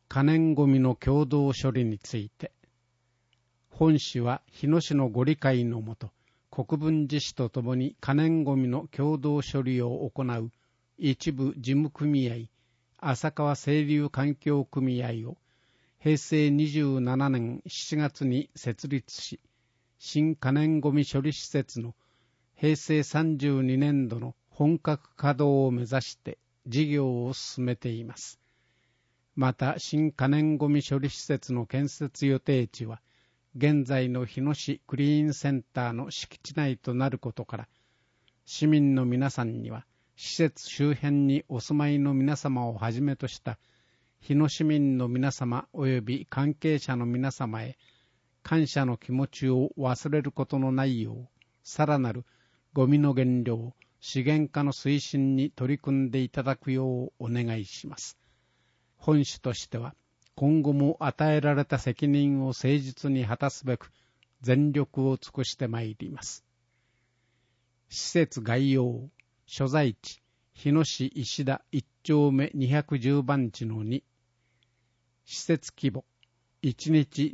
可燃ごみの共同処理について、本市は日野市のご理解のもと、国分寺市とともに可燃ごみの共同処理を行う一部事務組合、浅川清流環境組合を平成27年7月に設立し、新可燃ごみ処理施設の平成32年度の本格稼働を目指して事業を進めています。また、新可燃ごみ処理施設の建設予定地は、現在の日野市クリーンセンターの敷地内となることから、市民の皆さんには、施設周辺にお住まいの皆様をはじめとした日野市民の皆様及び関係者の皆様へ感謝の気持ちを忘れることのないよう、さらなるゴミの減量、資源化の推進に取り組んでいただくようお願いします。本市としては、今後も与えられた責任を誠実に果たすべく全力を尽くしてまいります。施設概要、所在地、日野市石田1丁目210番地の2、施設規模、1日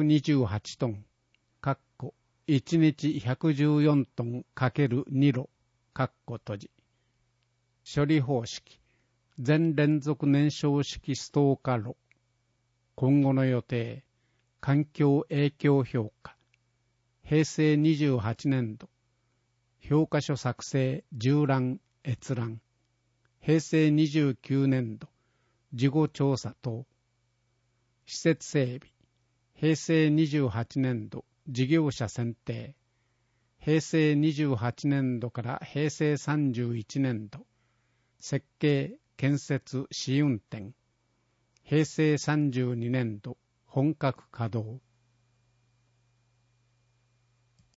228トン、1日114トン ×2 炉、閉じ。処理方式、全連続燃焼式ストーカ炉。今後の予定、環境影響評価。平成28年度、評価書作成、縦覧、閲覧。平成29年度、事後調査等。施設整備。平成28年度、事業者選定。平成28年度から平成31年度、設計、建設、試運転。平成32年度、本格稼働。